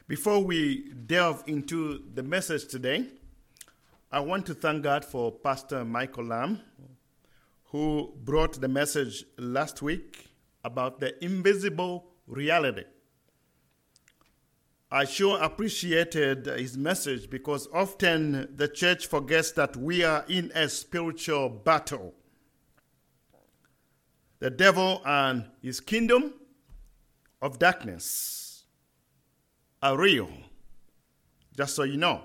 Before we delve into the message today, I want to thank God for Pastor Michael Lamb, who brought the message last week about the invisible reality. I sure appreciated his message because often the church forgets that we are in a spiritual battle. The devil and his kingdom of darkness are real, just so you know.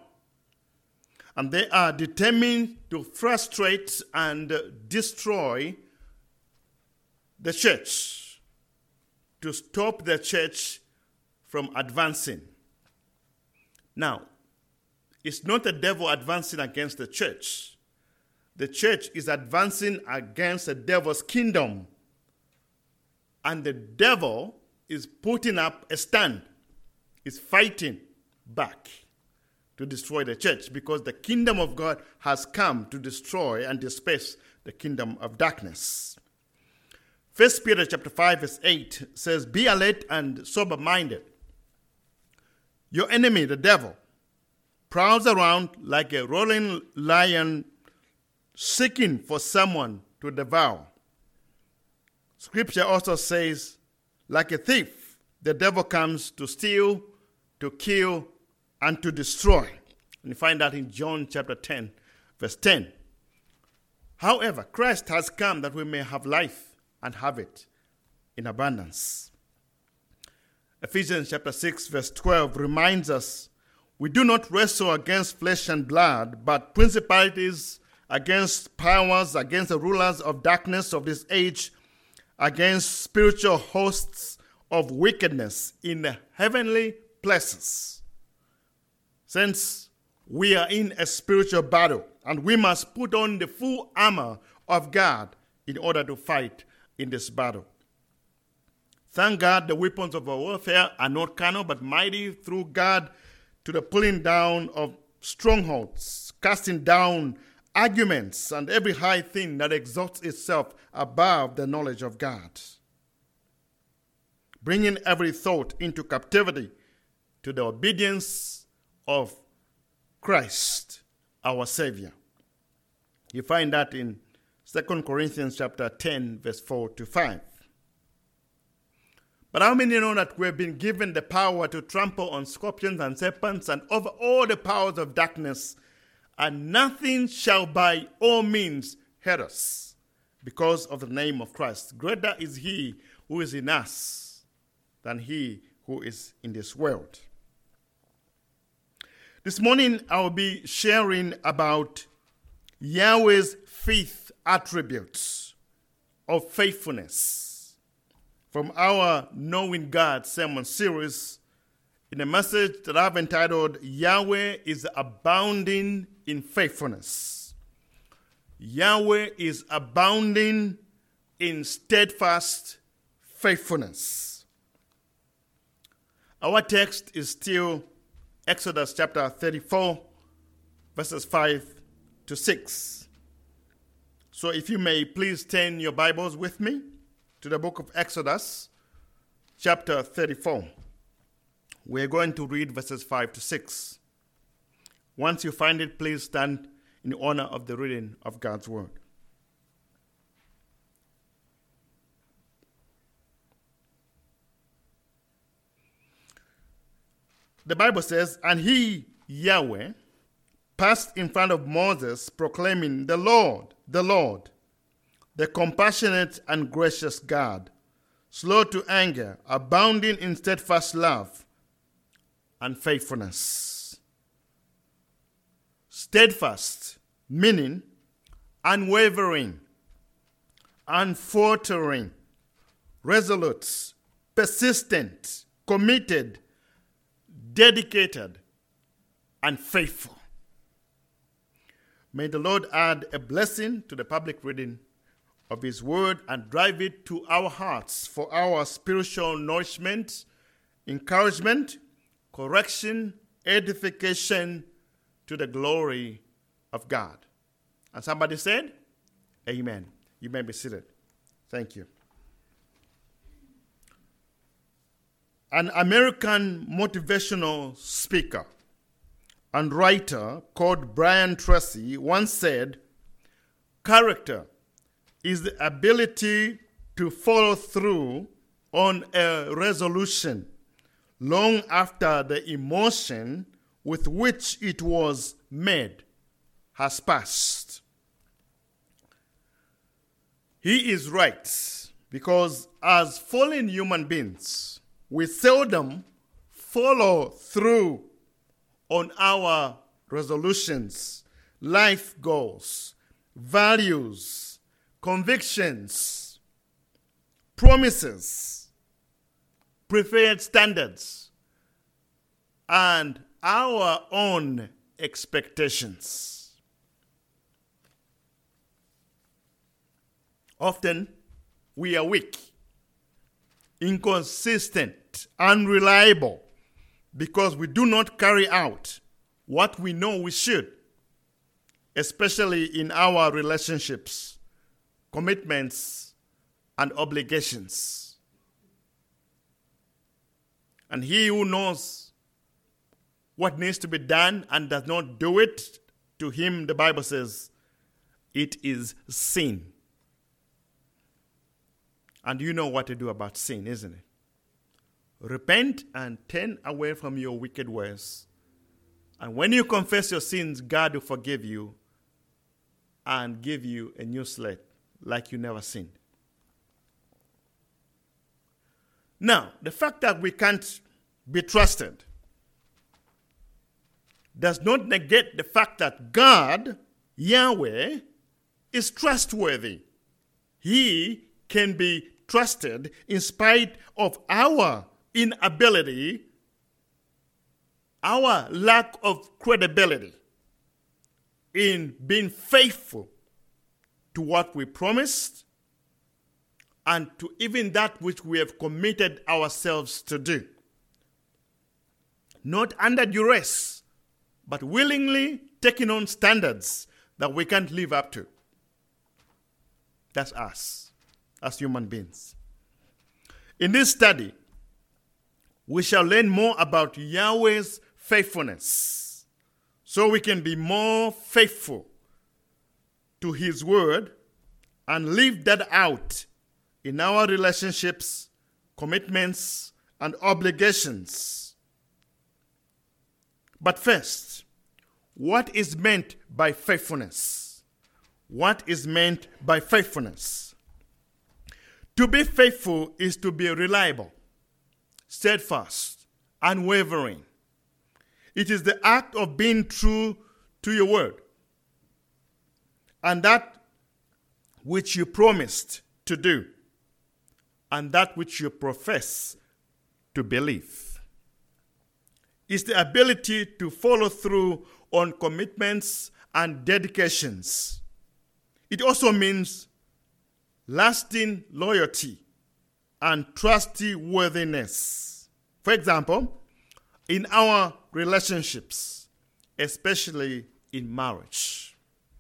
And they are determined to frustrate and destroy the church, to stop the church from advancing. Now, it's not the devil advancing against the church. The church is advancing against the devil's kingdom. And the devil is putting up a stand, is fighting back to destroy the church, because the kingdom of God has come to destroy and disperse the kingdom of darkness. 1 Peter chapter 5 verse 8 says, "Be alert and sober-minded. Your enemy, the devil, prowls around like a roaring lion seeking for someone to devour." Scripture also says, like a thief, the devil comes to steal, to kill, and to destroy. And you find that in John chapter 10, verse 10. However, Christ has come that we may have life and have it in abundance. Ephesians chapter 6, verse 12 reminds us, we do not wrestle against flesh and blood, but principalities, against powers, against the rulers of darkness of this age, against spiritual hosts of wickedness in the heavenly places. Since we are in a spiritual battle, and we must put on the full armor of God in order to fight in this battle. Thank God the weapons of our warfare are not carnal, but mighty through God to the pulling down of strongholds, casting down arguments and every high thing that exalts itself above the knowledge of God, bringing every thought into captivity to the obedience of Christ, our Savior. You find that in 2 Corinthians chapter 10, verse 4 to 5. But how many know that we have been given the power to trample on scorpions and serpents and over all the powers of darkness, and nothing shall by all means hurt us because of the name of Christ? Greater is he who is in us than he who is in this world. This morning I will be sharing about Yahweh's fifth attributes of faithfulness from our Knowing God sermon series, in a message that I've entitled, Yahweh is Abounding in Faithfulness. Yahweh is abounding in steadfast faithfulness. Our text is still Exodus chapter 34, verses 5 to 6. So if you may please turn your Bibles with me to the book of Exodus, chapter 34. We're going to read verses 5 to 6. Once you find it, please stand in honor of the reading of God's word. The Bible says, "And he, Yahweh, passed in front of Moses, proclaiming, the Lord, the compassionate and gracious God, slow to anger, abounding in steadfast love and faithfulness." Steadfast, meaning unwavering, unfaltering, resolute, persistent, committed, dedicated, and faithful. May the Lord add a blessing to the public reading of his word and drive it to our hearts for our spiritual nourishment, encouragement, correction, edification, to the glory of God. And somebody said, Amen. You may be seated. Thank you. An American motivational speaker and writer called Brian Tracy once said, "Character is the ability to follow through on a resolution long after the emotion with which it was made has passed." He is right, because as fallen human beings, we seldom follow through on our resolutions, life goals, values, convictions, promises, preferred standards, and our own expectations. Often, we are weak, inconsistent, unreliable, because we do not carry out what we know we should, especially in our relationships, commitments, and obligations. And he who knows what needs to be done and does not do it, to him, the Bible says, it is sin. And you know what to do about sin, isn't it? Repent and turn away from your wicked ways. And when you confess your sins, God will forgive you and give you a new slate like you never sinned. Now, the fact that we can't be trusted does not negate the fact that God, Yahweh, is trustworthy. He can be trusted in spite of our inability, our lack of credibility in being faithful to what we promised and to even that which we have committed ourselves to do. Not under duress, but willingly taking on standards that we can't live up to. That's us, as human beings. In this study, we shall learn more about Yahweh's faithfulness, so we can be more faithful to His word and live that out in our relationships, commitments, and obligations. But first, what is meant by faithfulness? What is meant by faithfulness? To be faithful is to be reliable, steadfast, unwavering. It is the act of being true to your word and that which you promised to do and that which you profess to believe. It's the ability to follow through on commitments and dedications. It also means lasting loyalty and trustworthiness. For example, in our relationships, especially in marriage.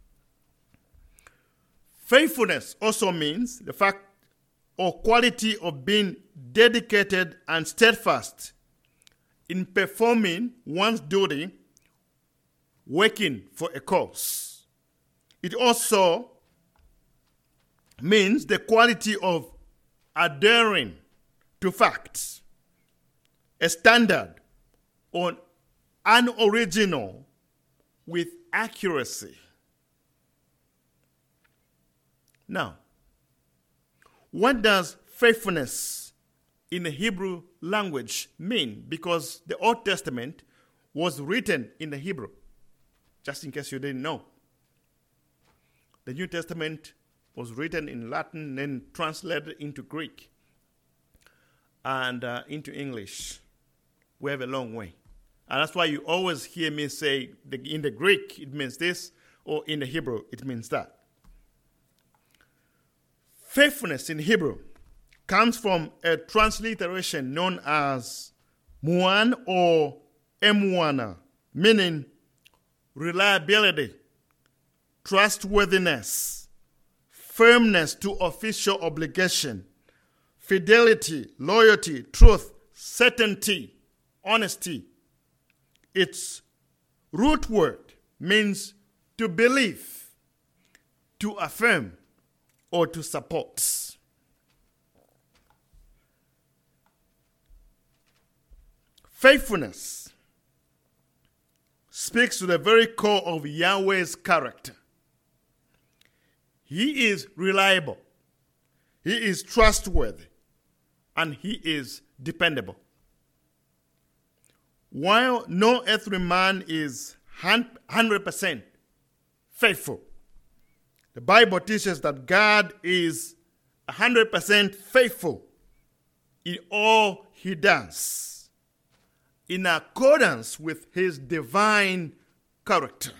Faithfulness also means the fact or quality of being dedicated and steadfast in performing one's duty, working for a cause. It also means the quality of adhering to facts, a standard on an original with accuracy. Now, what does faithfulness in the Hebrew language mean? Because the Old Testament was written in the Hebrew, just in case you didn't know. The New Testament was written in Latin, then translated into Greek and into English. We have a long way. And that's why you always hear me say, in the Greek, it means this, or in the Hebrew, it means that. Faithfulness in Hebrew comes from a transliteration known as muan or emuana, meaning reliability, trustworthiness, firmness to official obligation, fidelity, loyalty, truth, certainty, honesty. Its root word means to believe, to affirm, or to support. Faithfulness speaks to the very core of Yahweh's character. He is reliable, he is trustworthy, and he is dependable. While no earthly man is 100% faithful, the Bible teaches that God is 100% faithful in all he does, in accordance with his divine character.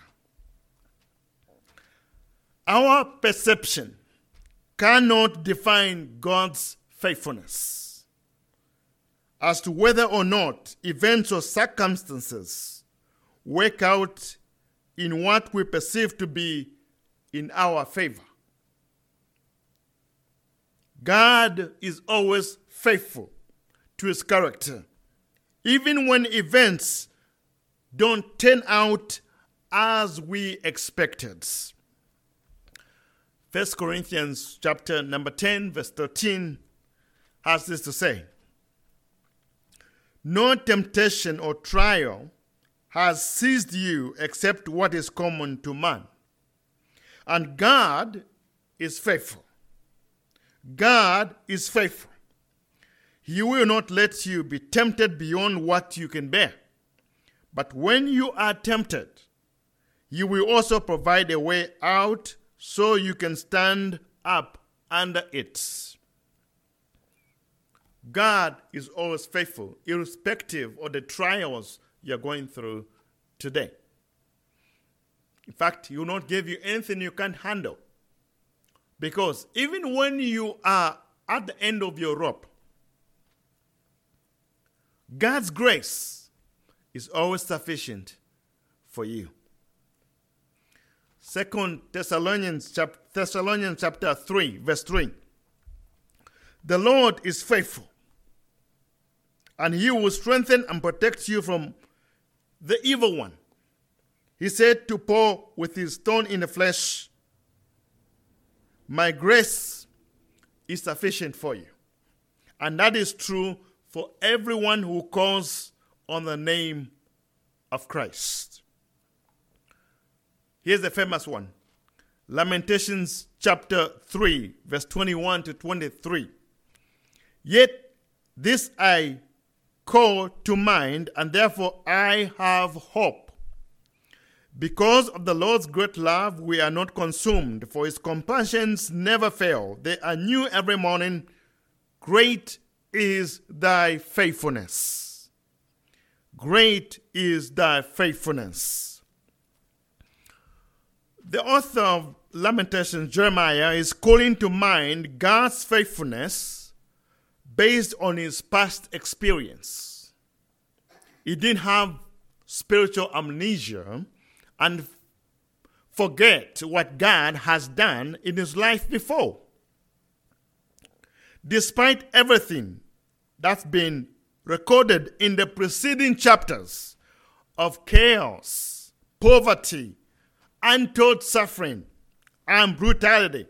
Our perception cannot define God's faithfulness as to whether or not events or circumstances work out in what we perceive to be in our favor. God is always faithful to his character, even when events don't turn out as we expected. 1 Corinthians chapter number 10, verse 13 has this to say: "No temptation or trial has seized you except what is common to man. And God is faithful." God is faithful. He will not let you be tempted beyond what you can bear. But when you are tempted, you will also provide a way out so you can stand up under it. God is always faithful, irrespective of the trials you're going through today. In fact, he will not give you anything you can't handle. Because even when you are at the end of your rope, God's grace is always sufficient for you. 2 Thessalonians chapter 3, verse 3. "The Lord is faithful, and he will strengthen and protect you from the evil one. He said to Paul with his thorn in the flesh, 'My grace is sufficient for you.' And that is true for everyone who calls on the name of Christ." Here's the famous one. Lamentations chapter 3, verse 21 to 23. "Yet this I call to mind, and therefore I have hope. Because of the Lord's great love, we are not consumed, for his compassions never fail. They are new every morning. Great is thy faithfulness." Great is thy faithfulness. The author of Lamentations, Jeremiah, is calling to mind God's faithfulness based on his past experience. He didn't have spiritual amnesia and forget what God has done in his life before. Despite everything that's been recorded in the preceding chapters of chaos, poverty, untold suffering, and brutality,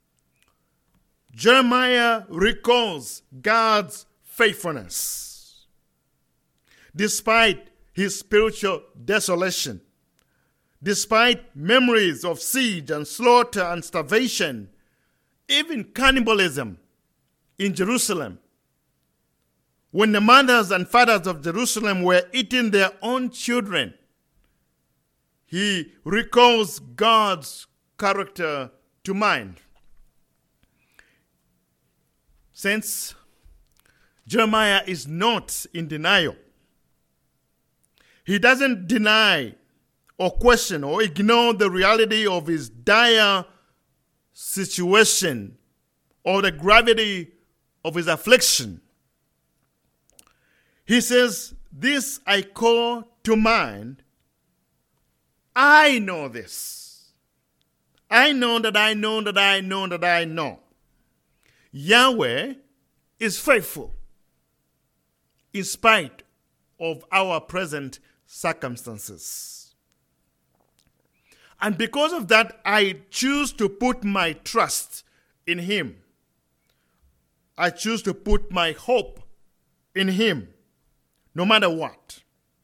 Jeremiah recalls God's faithfulness. Despite his spiritual desolation, despite memories of siege and slaughter and starvation, even cannibalism in Jerusalem, when the mothers and fathers of Jerusalem were eating their own children, he recalls God's character to mind. Since Jeremiah is not in denial, he doesn't deny or question or ignore the reality of his dire situation or the gravity of his affliction. He says, "This I call to mind. I know this. I know that I know that I know that I know. Yahweh is faithful. in spite of our present circumstances. And because of that, I choose to put my trust in Him. I choose to put my hope in Him, no matter what.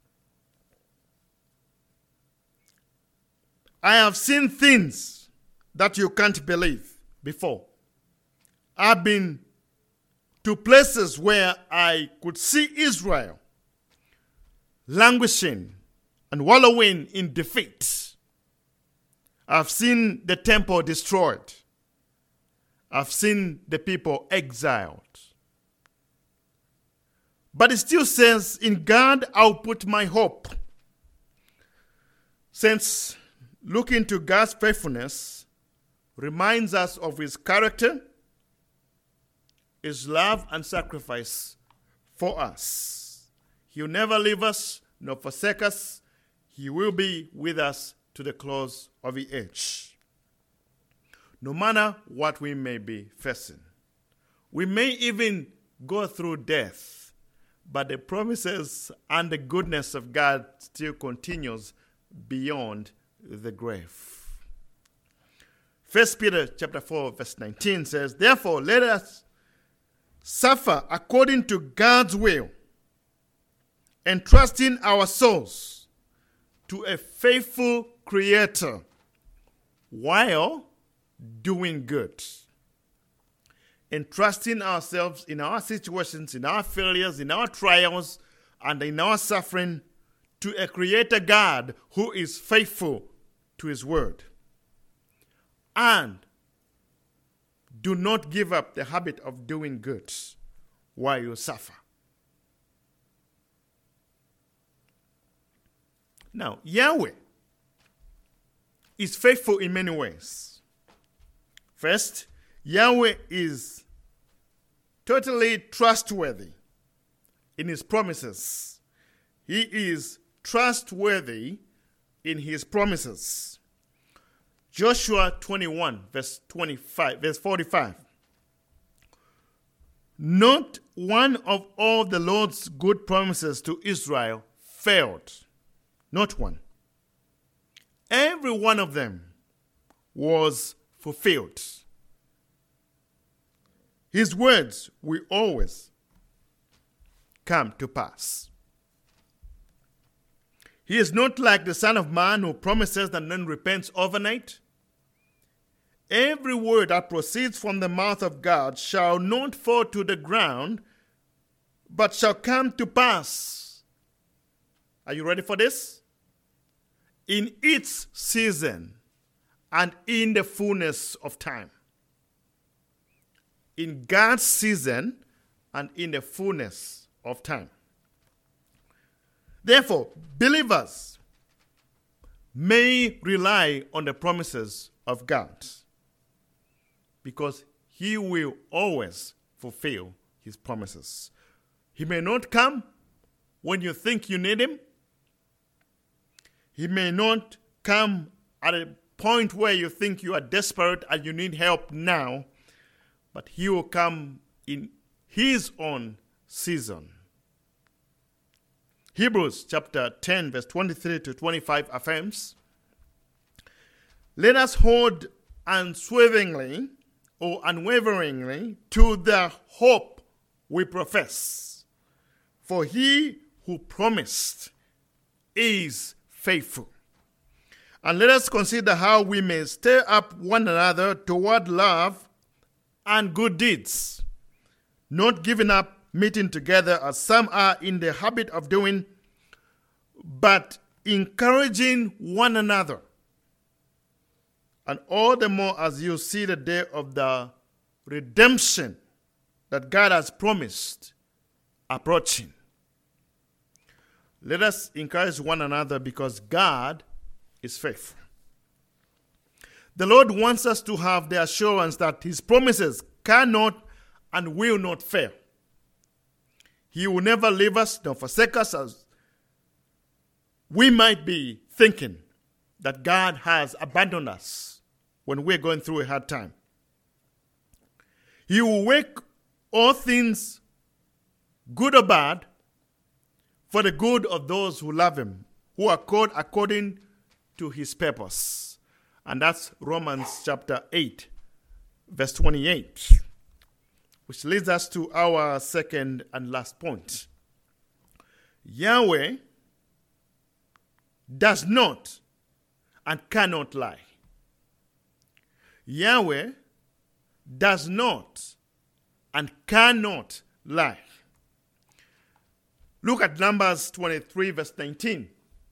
I have seen things that you can't believe before. I've been to places where I could see Israel languishing and wallowing in defeat. I've seen the temple destroyed. I've seen the people exiled. But it still says, in God I'll put my hope. Since looking to God's faithfulness reminds us of His character, His love and sacrifice for us. He will never leave us nor forsake us. He will be with us to the close of the age. No matter what we may be facing. We may even go through death, but the promises and the goodness of God still continues beyond the grave. 1 Peter chapter 4, verse 19 says, therefore, let us suffer according to God's will, entrusting our souls to a faithful Creator while doing good. Entrusting ourselves in our situations, in our failures, in our trials, and in our suffering to a Creator God who is faithful to His word. And do not give up the habit of doing good while you suffer. Now, Yahweh is faithful in many ways. First, Yahweh is totally trustworthy in His promises. He is trustworthy in His promises. Joshua 21, verse 45. Not one of all the Lord's good promises to Israel failed. Not one. Every one of them was fulfilled. His words will always come to pass. He is not like the Son of Man who promises and then repents overnight. Every word that proceeds from the mouth of God shall not fall to the ground, but shall come to pass. Are you ready for this? In its season and in the fullness of time. In God's season and in the fullness of time. Therefore, believers may rely on the promises of God because He will always fulfill His promises. He may not come when you think you need Him. He may not come at a point where you think you are desperate and you need help now, but He will come in His own season. Hebrews chapter 10, verse 23 to 25 affirms, let us hold unswervingly or unwaveringly to the hope we profess. For He who promised is faithful. And let us consider how we may stir up one another toward love and good deeds, not giving up meeting together as some are in the habit of doing, but encouraging one another. And all the more as you see the day of the redemption that God has promised approaching. Let us encourage one another because God is faithful. The Lord wants us to have the assurance that His promises cannot and will not fail. He will never leave us nor forsake us, as we might be thinking that God has abandoned us when we're going through a hard time. He will work all things, good or bad, for the good of those who love him, who are called according to his purpose. And that's Romans chapter 8, verse 28, which leads us to our second and last point. Yahweh does not and cannot lie. Yahweh does not and cannot lie. Look at Numbers 23, verse 19.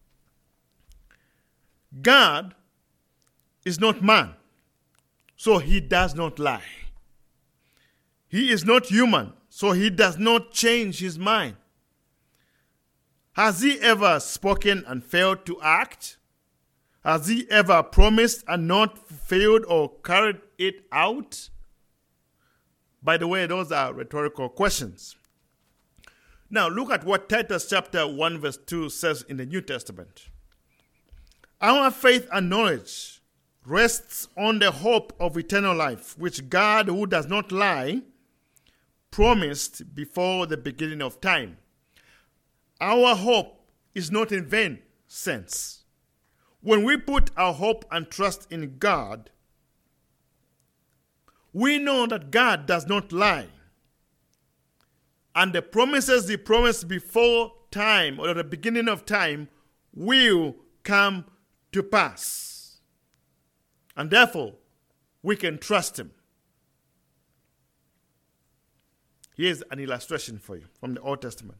God is not man, so he does not lie. He is not human, so he does not change his mind. Has he ever spoken and failed to act? Has he ever promised and not fulfilled or carried it out? By the way, those are rhetorical questions. Now, look at what Titus chapter 1 verse 2 says in the New Testament. Our faith and knowledge rests on the hope of eternal life, which God, who does not lie, promised before the beginning of time. Our hope is not in vain, saints. When we put our hope and trust in God, we know that God does not lie. And the promises he promised before time or at the beginning of time will come to pass. And therefore, we can trust him. Here's an illustration for you from the Old Testament.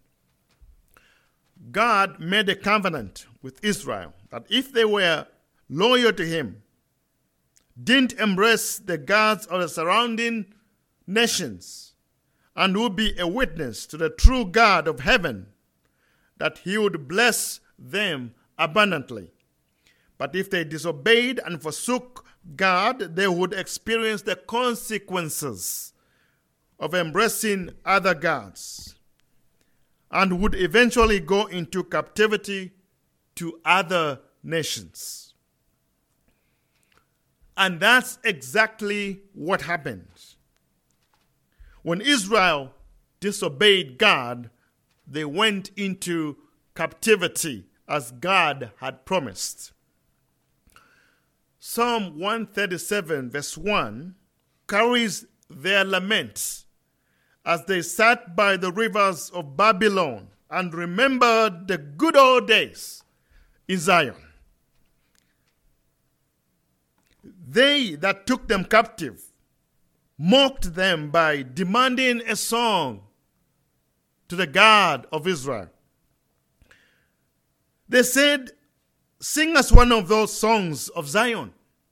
God made a covenant with Israel that if they were loyal to him, didn't embrace the gods of the surrounding nations, and would be a witness to the true God of heaven, that he would bless them abundantly. But if they disobeyed and forsook God, they would experience the consequences of embracing other gods and would eventually go into captivity to other nations. And that's exactly what happened. When Israel disobeyed God, they went into captivity as God had promised. Psalm 137 verse 1 carries their lament as they sat by the rivers of Babylon and remembered the good old days in Zion. They that took them captive mocked them by demanding a song to the God of Israel. They said, "Sing us one of those songs of Zion."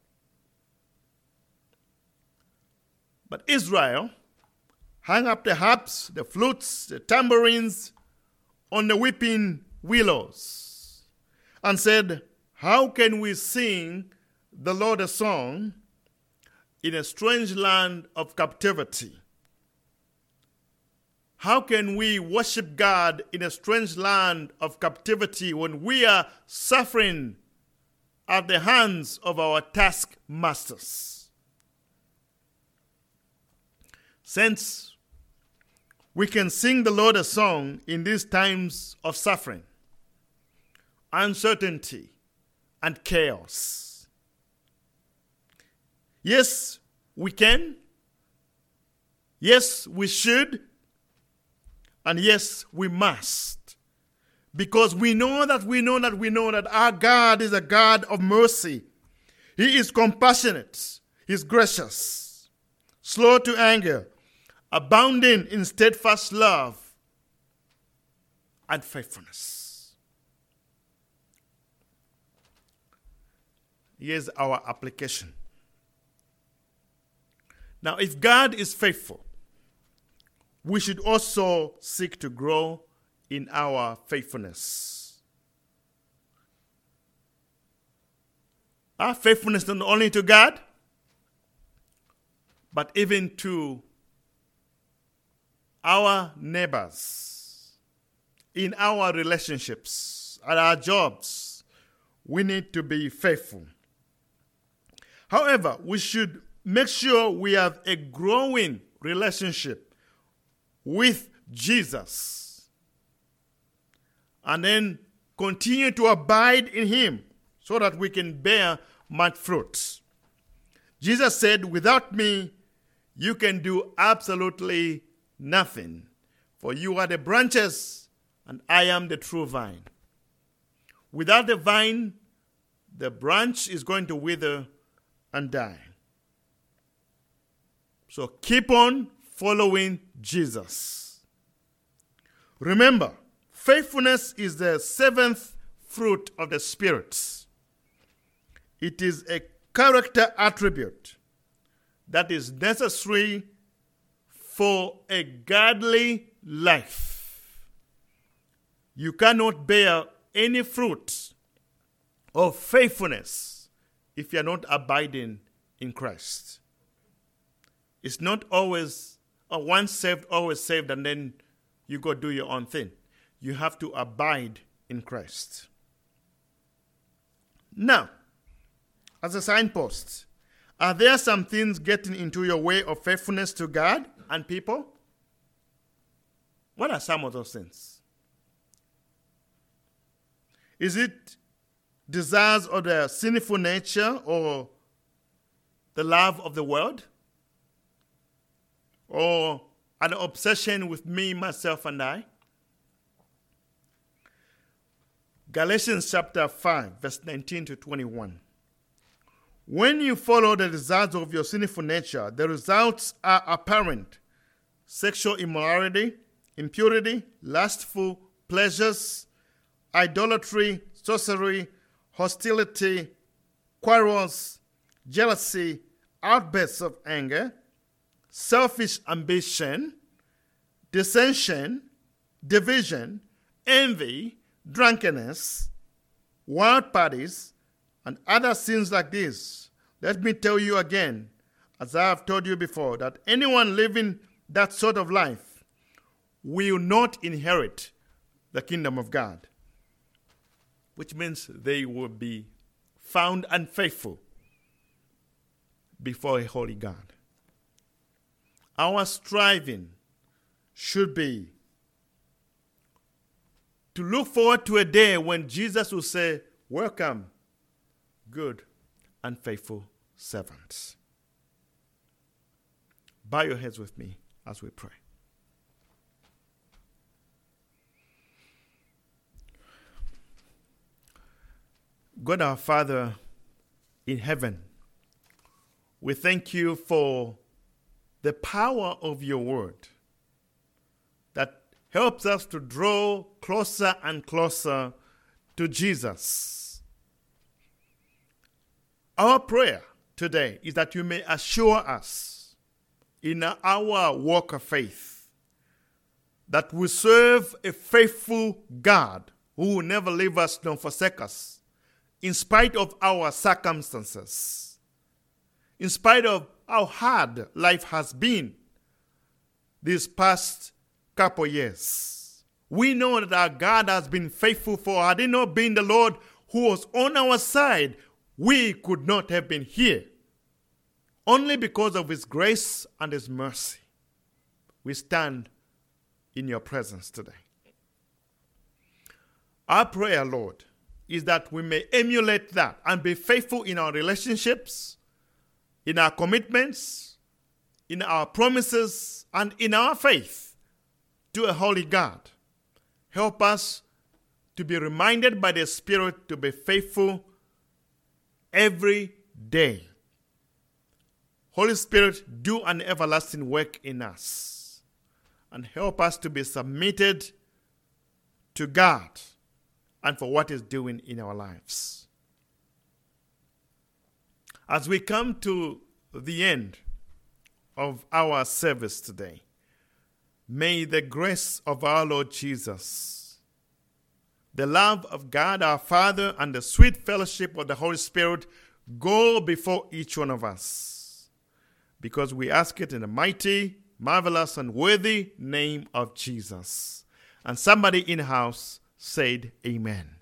But Israel hung up the harps, the flutes, the tambourines on the weeping willows and said, "How can we sing the Lord a song in a strange land of captivity? How can we worship God in a strange land of captivity when we are suffering at the hands of our taskmasters?" Since we can sing the Lord a song in these times of suffering, uncertainty, and chaos. Yes, we can. Yes, we should. And yes, we must. Because we know that our God is a God of mercy. He is compassionate. He is gracious, slow to anger, abounding in steadfast love and faithfulness. Here's our application. Now, if God is faithful, we should also seek to grow in our faithfulness. Our faithfulness not only to God, but even to our neighbors, in our relationships, at our jobs. We need to be faithful. However, we should make sure we have a growing relationship with Jesus and then continue to abide in him so that we can bear much fruit. Jesus said, without me, you can do absolutely nothing. For you are the branches, and I am the true vine. Without the vine, the branch is going to wither and die. So keep on following Jesus. Remember, faithfulness is the seventh fruit of the Spirit. It is a character attribute that is necessary for a godly life. You cannot bear any fruit of faithfulness if you are not abiding in Christ. It's not always once saved, always saved, and then you go do your own thing. You have to abide in Christ. Now, as a signpost, are there some things getting into your way of faithfulness to God and people? What are some of those things? Is it desires of the sinful nature or the love of the world? Or an obsession with me, myself, and I? Galatians chapter 5, verse 19 to 21. When you follow the desires of your sinful nature, the results are apparent: sexual immorality, impurity, lustful pleasures, idolatry, sorcery, hostility, quarrels, jealousy, outbursts of anger, selfish ambition, dissension, division, envy, drunkenness, wild parties, and other sins like this. Let me tell you again, as I have told you before, that anyone living that sort of life will not inherit the kingdom of God, which means they will be found unfaithful before a holy God. Our striving should be to look forward to a day when Jesus will say, "Welcome, good and faithful servants." Bow your heads with me as we pray. God our Father in heaven, we thank you for the power of your word that helps us to draw closer and closer to Jesus. Our prayer today is that you may assure us in our walk of faith that we serve a faithful God who will never leave us nor forsake us in spite of our circumstances, in spite of how hard life has been these past couple years. We know that our God has been faithful, for had it not been the Lord who was on our side, we could not have been here. Only because of his grace and his mercy, we stand in your presence today. Our prayer, Lord, is that we may emulate that and be faithful in our relationships, in our commitments, in our promises, and in our faith to a holy God. Help us to be reminded by the Spirit to be faithful every day. Holy Spirit, do an everlasting work in us and help us to be submitted to God and for what He's doing in our lives. As we come to the end of our service today, may the grace of our Lord Jesus, the love of God our Father, and the sweet fellowship of the Holy Spirit go before each one of us, because we ask it in the mighty, marvelous, and worthy name of Jesus. And somebody in the house said, Amen.